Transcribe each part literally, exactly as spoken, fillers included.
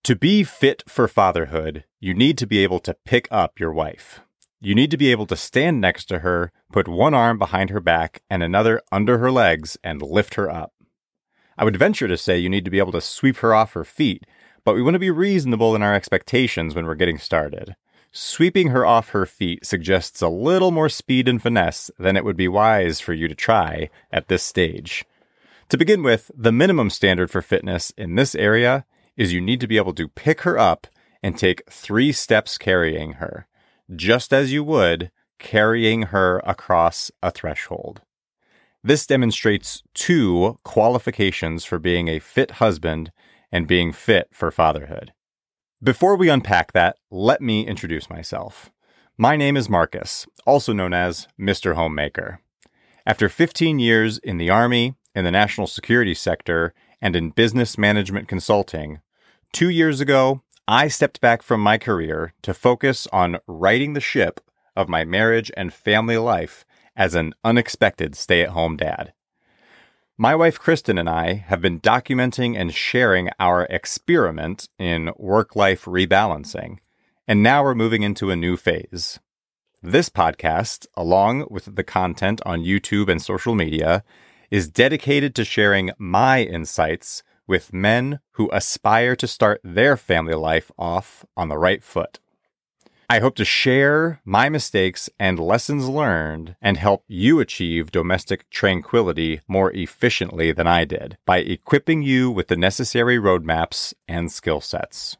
To be fit for fatherhood, you need to be able to pick up your wife. You need to be able to stand next to her, put one arm behind her back and another under her legs, and lift her up. I would venture to say you need to be able to sweep her off her feet, but we want to be reasonable in our expectations when we're getting started. Sweeping her off her feet suggests a little more speed and finesse than it would be wise for you to try at this stage. To begin with, the minimum standard for fitness in this area is you need to be able to pick her up and take three steps carrying her, just as you would carrying her across a threshold. This demonstrates two qualifications for being a fit husband and being fit for fatherhood. Before we unpack that, let me introduce myself. My name is Marcus, also known as Mister Homemaker. After fifteen years in the Army, in the national security sector, and in business management consulting, two years ago, I stepped back from my career to focus on righting the ship of my marriage and family life as an unexpected stay-at-home dad. My wife Kristen and I have been documenting and sharing our experiment in work-life rebalancing, and now we're moving into a new phase. This podcast, along with the content on YouTube and social media, is dedicated to sharing my insights with men who aspire to start their family life off on the right foot. I hope to share my mistakes and lessons learned and help you achieve domestic tranquility more efficiently than I did by equipping you with the necessary roadmaps and skill sets.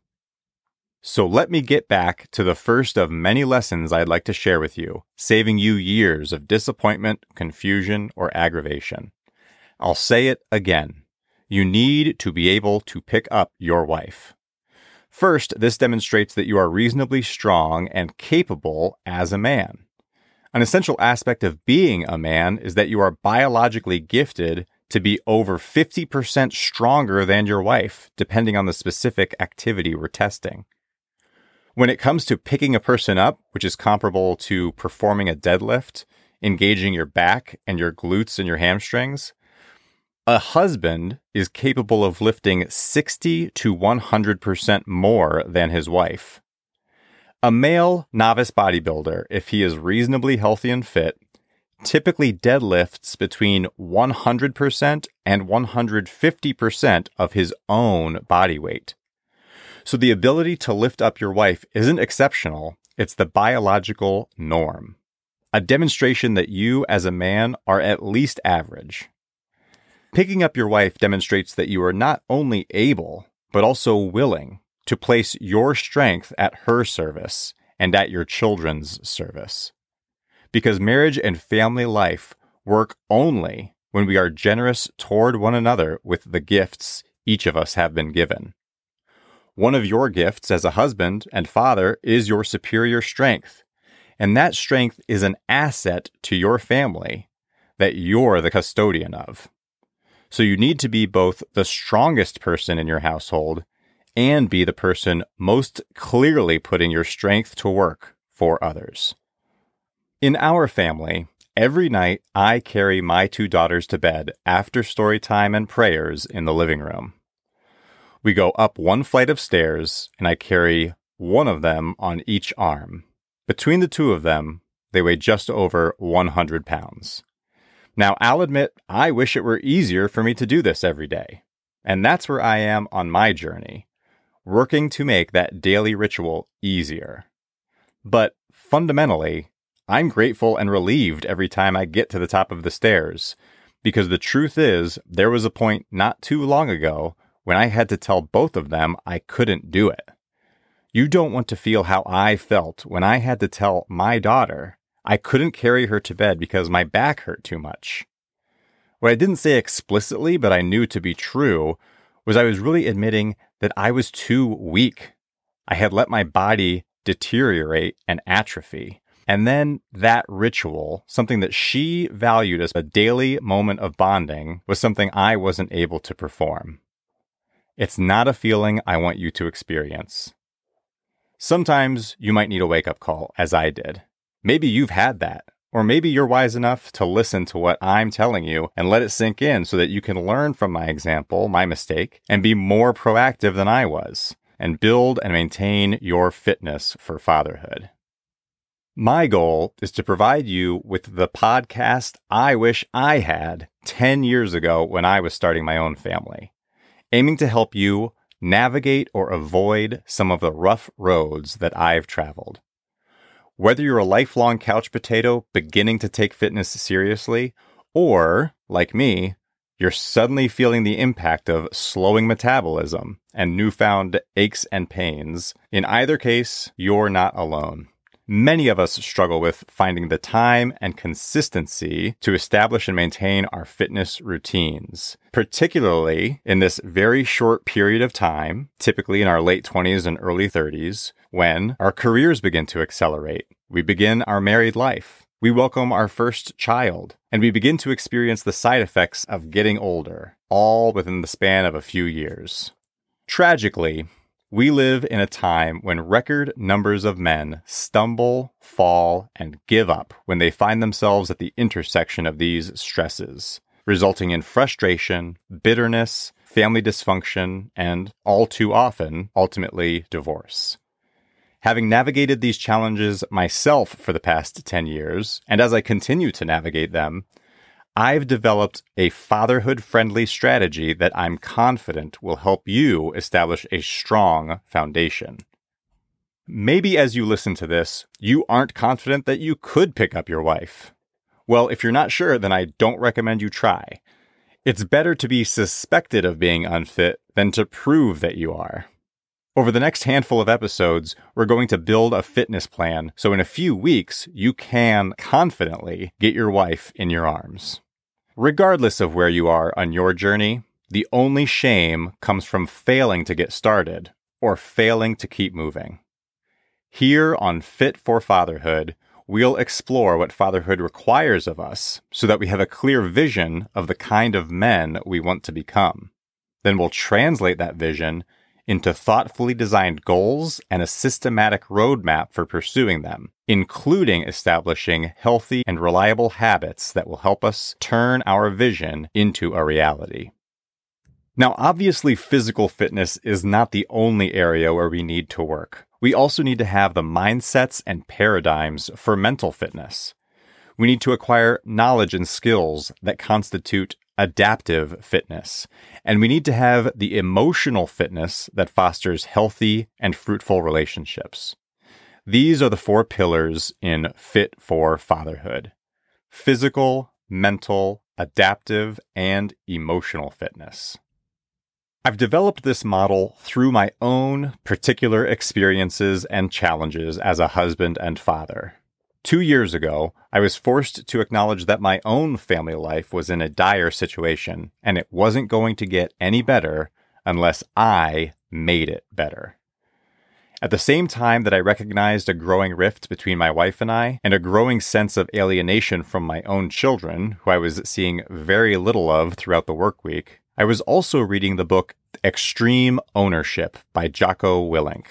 So let me get back to the first of many lessons I'd like to share with you, saving you years of disappointment, confusion, or aggravation. I'll say it again. You need to be able to pick up your wife. First, this demonstrates that you are reasonably strong and capable as a man. An essential aspect of being a man is that you are biologically gifted to be over fifty percent stronger than your wife, depending on the specific activity we're testing. When it comes to picking a person up, which is comparable to performing a deadlift, engaging your back and your glutes and your hamstrings, a husband is capable of lifting sixty to one hundred percent more than his wife. A male novice bodybuilder, if he is reasonably healthy and fit, typically deadlifts between one hundred percent and one hundred fifty percent of his own body weight. So the ability to lift up your wife isn't exceptional, it's the biological norm. A demonstration that you as a man are at least average. Picking up your wife demonstrates that you are not only able, but also willing to place your strength at her service and at your children's service. Because marriage and family life work only when we are generous toward one another with the gifts each of us have been given. One of your gifts as a husband and father is your superior strength, and that strength is an asset to your family that you're the custodian of. So you need to be both the strongest person in your household and be the person most clearly putting your strength to work for others. In our family, every night I carry my two daughters to bed after story time and prayers in the living room. We go up one flight of stairs and I carry one of them on each arm. Between the two of them, they weigh just over one hundred pounds. Now, I'll admit, I wish it were easier for me to do this every day. And that's where I am on my journey, working to make that daily ritual easier. But fundamentally, I'm grateful and relieved every time I get to the top of the stairs, because the truth is, there was a point not too long ago when I had to tell both of them I couldn't do it. You don't want to feel how I felt when I had to tell my daughter I couldn't carry her to bed because my back hurt too much. What I didn't say explicitly, but I knew to be true, was I was really admitting that I was too weak. I had let my body deteriorate and atrophy. And then that ritual, something that she valued as a daily moment of bonding, was something I wasn't able to perform. It's not a feeling I want you to experience. Sometimes you might need a wake-up call, as I did. Maybe you've had that, or maybe you're wise enough to listen to what I'm telling you and let it sink in so that you can learn from my example, my mistake, and be more proactive than I was. and build and maintain your fitness for fatherhood. My goal is to provide you with the podcast I wish I had ten years ago when I was starting my own family, aiming to help you navigate or avoid some of the rough roads that I've traveled. Whether you're a lifelong couch potato beginning to take fitness seriously, or, like me, you're suddenly feeling the impact of slowing metabolism and newfound aches and pains, in either case, you're not alone. Many of us struggle with finding the time and consistency to establish and maintain our fitness routines, particularly in this very short period of time, typically in our late twenties and early thirties, when our careers begin to accelerate. We begin our married life. We welcome our first child, and we begin to experience the side effects of getting older, all within the span of a few years. Tragically, we live in a time when record numbers of men stumble, fall, and give up when they find themselves at the intersection of these stresses, resulting in frustration, bitterness, family dysfunction, and, all too often, ultimately divorce. Having navigated these challenges myself for the past ten years, and as I continue to navigate them, I've developed a fatherhood-friendly strategy that I'm confident will help you establish a strong foundation. Maybe as you listen to this, you aren't confident that you could pick up your wife. Well, if you're not sure, then I don't recommend you try. It's better to be suspected of being unfit than to prove that you are. Over the next handful of episodes, we're going to build a fitness plan so in a few weeks you can confidently get your wife in your arms. Regardless of where you are on your journey, the only shame comes from failing to get started or failing to keep moving. Here on Fit for Fatherhood, we'll explore what fatherhood requires of us so that we have a clear vision of the kind of men we want to become. Then we'll translate that vision into thoughtfully designed goals and a systematic roadmap for pursuing them, including establishing healthy and reliable habits that will help us turn our vision into a reality. Now, obviously, physical fitness is not the only area where we need to work. We also need to have the mindsets and paradigms for mental fitness. We need to acquire knowledge and skills that constitute adaptive fitness, and we need to have the emotional fitness that fosters healthy and fruitful relationships. These are the four pillars in Fit for Fatherhood: physical, mental, adaptive, and emotional fitness. I've developed this model through my own particular experiences and challenges as a husband and father. Two years ago, I was forced to acknowledge that my own family life was in a dire situation, and it wasn't going to get any better unless I made it better. At the same time that I recognized a growing rift between my wife and I, and a growing sense of alienation from my own children, who I was seeing very little of throughout the work week, I was also reading the book Extreme Ownership by Jocko Willink.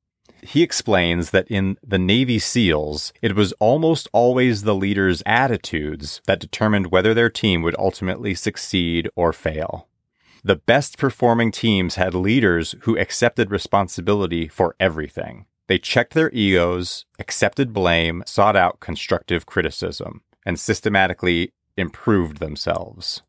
He explains that in the Navy SEALs, it was almost always the leaders' attitudes that determined whether their team would ultimately succeed or fail. The best performing teams had leaders who accepted responsibility for everything. They checked their egos, accepted blame, sought out constructive criticism, and systematically improved themselves.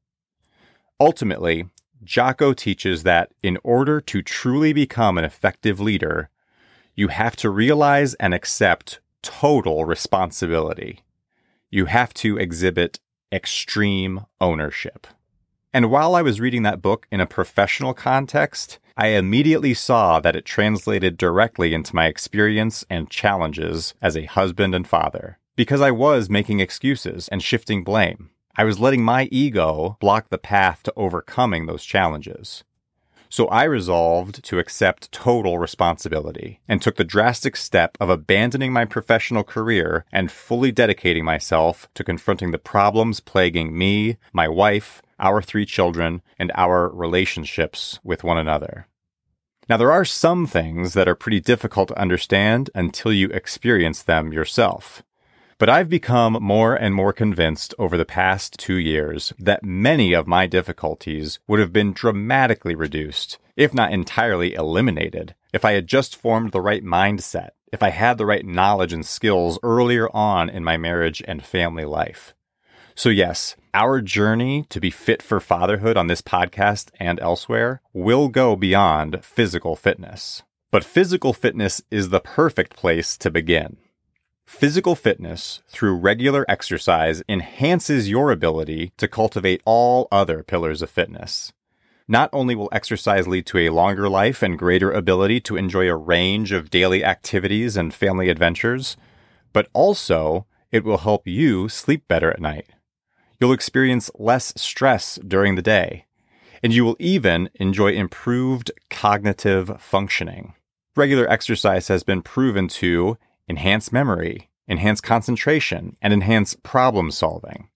Ultimately, Jocko teaches that in order to truly become an effective leader, you have to realize and accept total responsibility. You have to exhibit extreme ownership. And while I was reading that book in a professional context, I immediately saw that it translated directly into my experience and challenges as a husband and father, because I was making excuses and shifting blame. I was letting my ego block the path to overcoming those challenges. So I resolved to accept total responsibility and took the drastic step of abandoning my professional career and fully dedicating myself to confronting the problems plaguing me, my wife, our three children, and our relationships with one another. Now, there are some things that are pretty difficult to understand until you experience them yourself. But I've become more and more convinced over the past two years that many of my difficulties would have been dramatically reduced, if not entirely eliminated, if I had just formed the right mindset, if I had the right knowledge and skills earlier on in my marriage and family life. So yes, our journey to be fit for fatherhood on this podcast and elsewhere will go beyond physical fitness. But physical fitness is the perfect place to begin. Physical fitness, through regular exercise, enhances your ability to cultivate all other pillars of fitness. Not only will exercise lead to a longer life and greater ability to enjoy a range of daily activities and family adventures, but also it will help you sleep better at night. You'll experience less stress during the day, and you will even enjoy improved cognitive functioning. Regular exercise has been proven to enhance memory, enhance concentration, and enhance problem solving.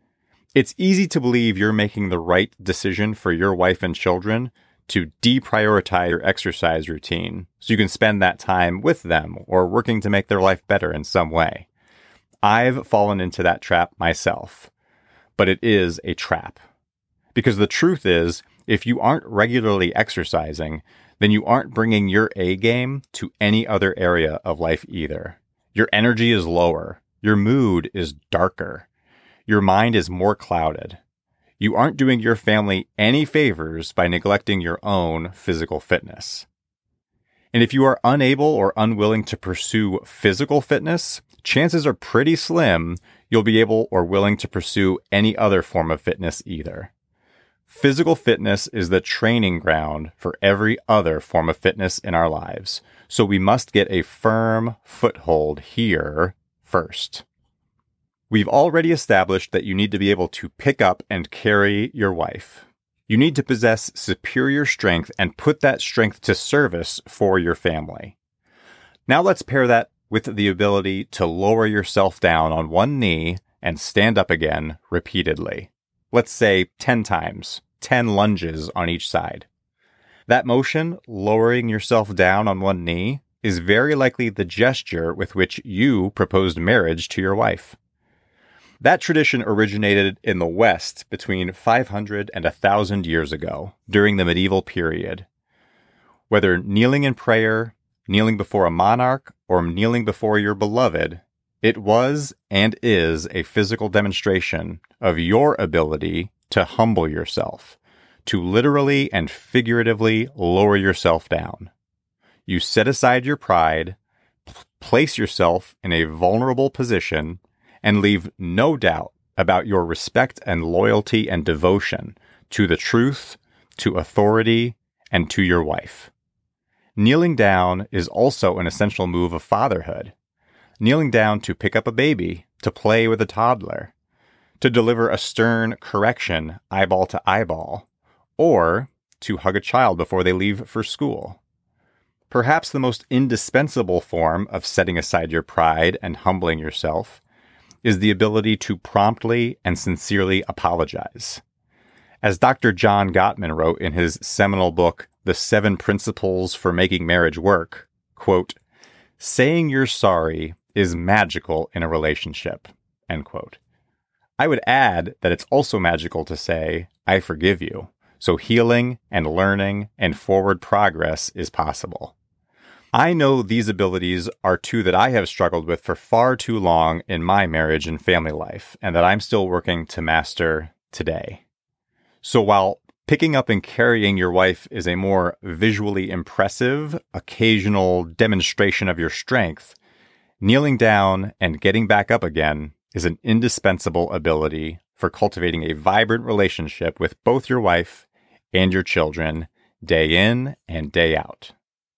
It's easy to believe you're making the right decision for your wife and children to deprioritize your exercise routine so you can spend that time with them or working to make their life better in some way. I've fallen into that trap myself, but it is a trap. Because the truth is, if you aren't regularly exercising, then you aren't bringing your A game to any other area of life either. Your energy is lower. Your mood is darker. Your mind is more clouded. You aren't doing your family any favors by neglecting your own physical fitness. And if you are unable or unwilling to pursue physical fitness, chances are pretty slim you'll be able or willing to pursue any other form of fitness either. Physical fitness is the training ground for every other form of fitness in our lives, so we must get a firm foothold here first. We've already established that you need to be able to pick up and carry your wife. You need to possess superior strength and put that strength to service for your family. Now let's pair that with the ability to lower yourself down on one knee and stand up again repeatedly. Let's say ten times, ten lunges on each side. That motion, lowering yourself down on one knee, is very likely the gesture with which you proposed marriage to your wife. That tradition originated in the West between five hundred and one thousand years ago, during the medieval period. Whether kneeling in prayer, kneeling before a monarch, or kneeling before your beloved, it was and is a physical demonstration of your ability to humble yourself, to literally and figuratively lower yourself down. You set aside your pride, p- place yourself in a vulnerable position, and leave no doubt about your respect and loyalty and devotion to the truth, to authority, and to your wife. Kneeling down is also an essential move of fatherhood. Kneeling down to pick up a baby, to play with a toddler, to deliver a stern correction eyeball to eyeball, or to hug a child before they leave for school. Perhaps the most indispensable form of setting aside your pride and humbling yourself is the ability to promptly and sincerely apologize. As Doctor John Gottman wrote in his seminal book, The Seven Principles for Making Marriage Work, quote, "Saying you're sorry is magical in a relationship," end quote. I would add that it's also magical to say, "I forgive you," so healing and learning and forward progress is possible. I know these abilities are two that I have struggled with for far too long in my marriage and family life, and that I'm still working to master today. So while picking up and carrying your wife is a more visually impressive, occasional demonstration of your strength, kneeling down and getting back up again is an indispensable ability for cultivating a vibrant relationship with both your wife and your children day in and day out.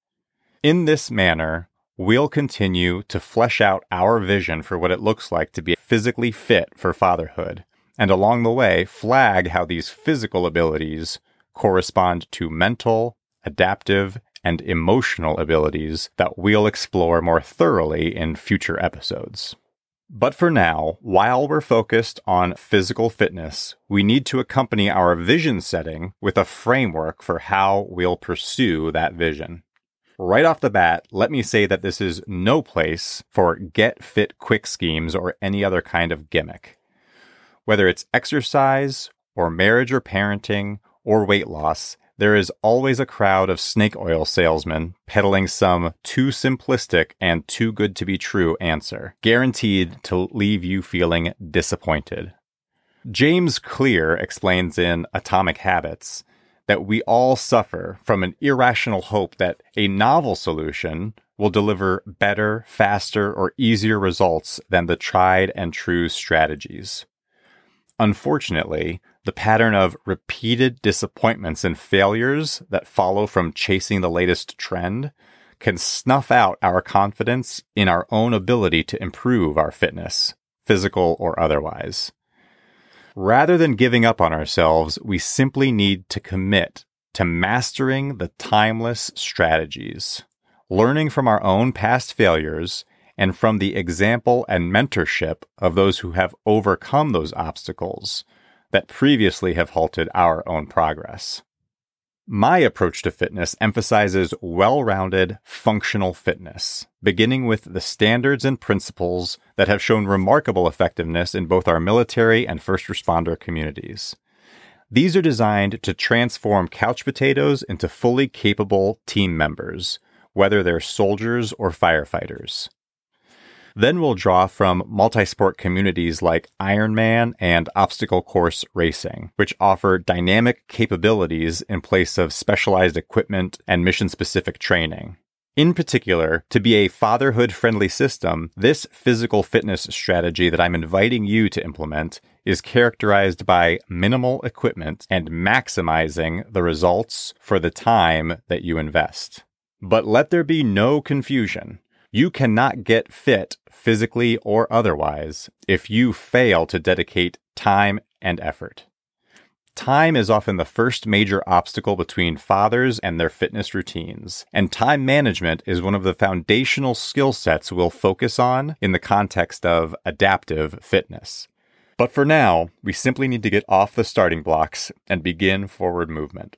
In this manner, we'll continue to flesh out our vision for what it looks like to be physically fit for fatherhood, and along the way, flag how these physical abilities correspond to mental, adaptive, and emotional abilities that we'll explore more thoroughly in future episodes. But for now, while we're focused on physical fitness, we need to accompany our vision setting with a framework for how we'll pursue that vision. Right off the bat, let me say that this is no place for get fit quick schemes or any other kind of gimmick. Whether it's exercise or marriage or parenting or weight loss, there is always a crowd of snake oil salesmen peddling some too simplistic and too good to be true answer, guaranteed to leave you feeling disappointed. James Clear explains in Atomic Habits that we all suffer from an irrational hope that a novel solution will deliver better, faster, or easier results than the tried and true strategies. Unfortunately, the pattern of repeated disappointments and failures that follow from chasing the latest trend can snuff out our confidence in our own ability to improve our fitness, physical or otherwise. Rather than giving up on ourselves, we simply need to commit to mastering the timeless strategies, learning from our own past failures, and from the example and mentorship of those who have overcome those obstacles that previously have halted our own progress. My approach to fitness emphasizes well-rounded, functional fitness, beginning with the standards and principles that have shown remarkable effectiveness in both our military and first responder communities. These are designed to transform couch potatoes into fully capable team members, whether they're soldiers or firefighters. Then we'll draw from multi-sport communities like Ironman and obstacle course racing, which offer dynamic capabilities in place of specialized equipment and mission-specific training. In particular, to be a fatherhood-friendly system, this physical fitness strategy that I'm inviting you to implement is characterized by minimal equipment and maximizing the results for the time that you invest. But let there be no confusion. You cannot get fit physically or otherwise if you fail to dedicate time and effort. Time is often the first major obstacle between fathers and their fitness routines, and time management is one of the foundational skill sets we'll focus on in the context of adaptive fitness. But for now, we simply need to get off the starting blocks and begin forward movement.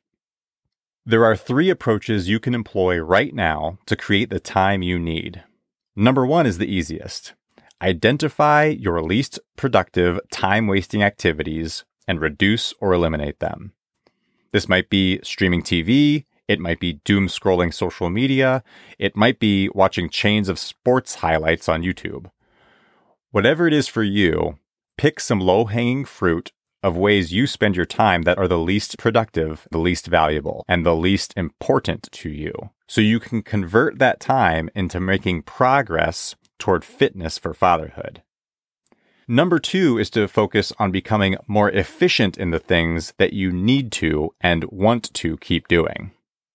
There are three approaches you can employ right now to create the time you need. Number one is the easiest. Identify your least productive, time-wasting activities and reduce or eliminate them. This might be streaming T V, it might be doom scrolling social media, it might be watching chains of sports highlights on YouTube. Whatever it is for you, pick some low-hanging fruit of ways you spend your time that are the least productive, the least valuable, and the least important to you, so you can convert that time into making progress toward fitness for fatherhood. Number two is to focus on becoming more efficient in the things that you need to and want to keep doing.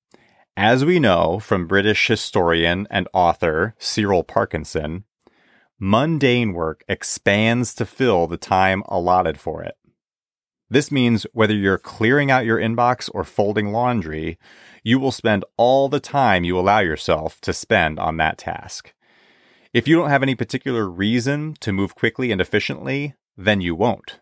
As we know from British historian and author Cyril Parkinson, mundane work expands to fill the time allotted for it. This means whether you're clearing out your inbox or folding laundry, you will spend all the time you allow yourself to spend on that task. If you don't have any particular reason to move quickly and efficiently, then you won't.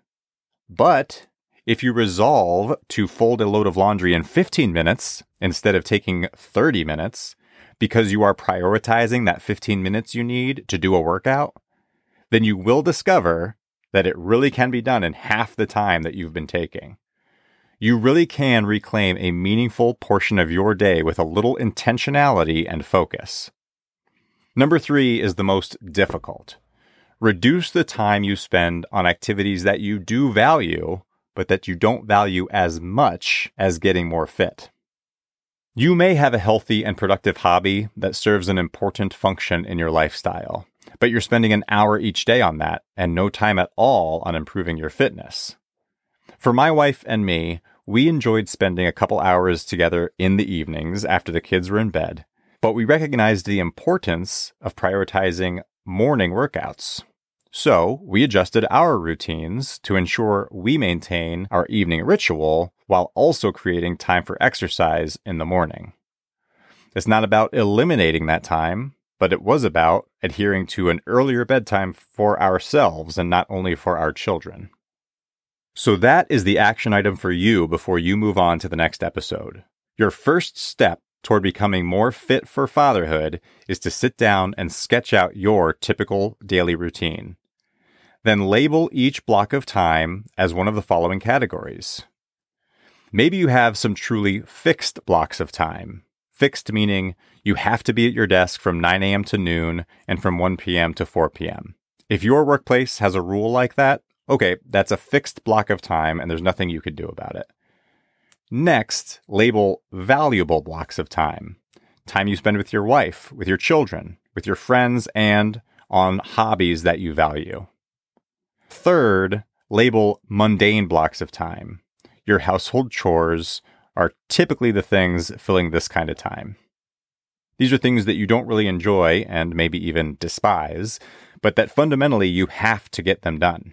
But if you resolve to fold a load of laundry in fifteen minutes instead of taking thirty minutes because you are prioritizing that fifteen minutes you need to do a workout, then you will discover that it really can be done in half the time that you've been taking. You really can reclaim a meaningful portion of your day with a little intentionality and focus. Number three is the most difficult. Reduce the time you spend on activities that you do value, but that you don't value as much as getting more fit. You may have a healthy and productive hobby that serves an important function in your lifestyle, but you're spending an hour each day on that and no time at all on improving your fitness. For my wife and me, we enjoyed spending a couple hours together in the evenings after the kids were in bed, but we recognized the importance of prioritizing morning workouts. So we adjusted our routines to ensure we maintain our evening ritual while also creating time for exercise in the morning. It's not about eliminating that time, but it was about adhering to an earlier bedtime for ourselves and not only for our children. So that is the action item for you before you move on to the next episode. Your first step toward becoming more fit for fatherhood is to sit down and sketch out your typical daily routine. Then label each block of time as one of the following categories. Maybe you have some truly fixed blocks of time. Fixed meaning you have to be at your desk from nine a.m. to noon and from one p.m. to four p.m. If your workplace has a rule like that, okay, that's a fixed block of time and there's nothing you could do about it. Next, label valuable blocks of time. Time you spend with your wife, with your children, with your friends, and on hobbies that you value. Third, label mundane blocks of time. Your household chores are typically the things filling this kind of time. These are things that you don't really enjoy and maybe even despise, but that fundamentally you have to get them done.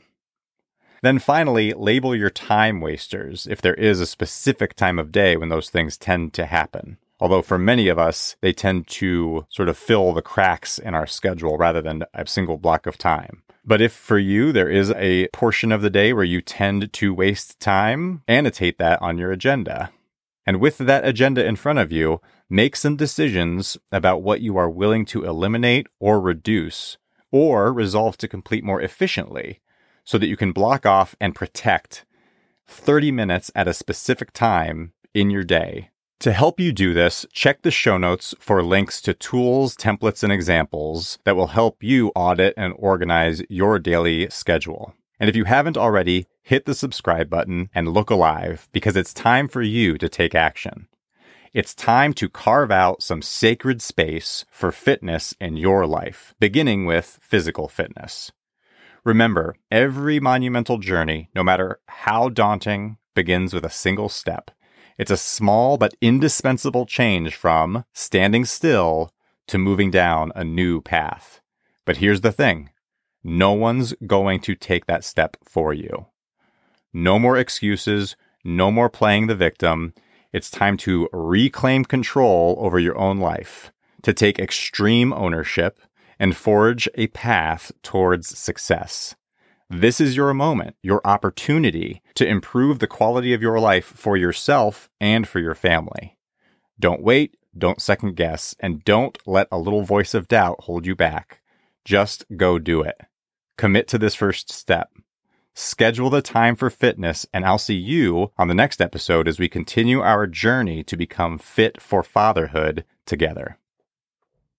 Then finally, label your time wasters if there is a specific time of day when those things tend to happen. Although for many of us, they tend to sort of fill the cracks in our schedule rather than a single block of time. But if for you, there is a portion of the day where you tend to waste time, annotate that on your agenda. And with that agenda in front of you, make some decisions about what you are willing to eliminate or reduce, or resolve to complete more efficiently, so that you can block off and protect thirty minutes at a specific time in your day. To help you do this, check the show notes for links to tools, templates, and examples that will help you audit and organize your daily schedule. And if you haven't already, hit the subscribe button and look alive, because it's time for you to take action. It's time to carve out some sacred space for fitness in your life, beginning with physical fitness. Remember, every monumental journey, no matter how daunting, begins with a single step. It's a small but indispensable change from standing still to moving down a new path. But here's the thing. No one's going to take that step for you. No more excuses, no more playing the victim. It's time to reclaim control over your own life, to take extreme ownership and forge a path towards success. This is your moment, your opportunity to improve the quality of your life for yourself and for your family. Don't wait, don't second guess, and don't let a little voice of doubt hold you back. Just go do it. Commit to this first step. Schedule the time for fitness, and I'll see you on the next episode as we continue our journey to become fit for fatherhood together.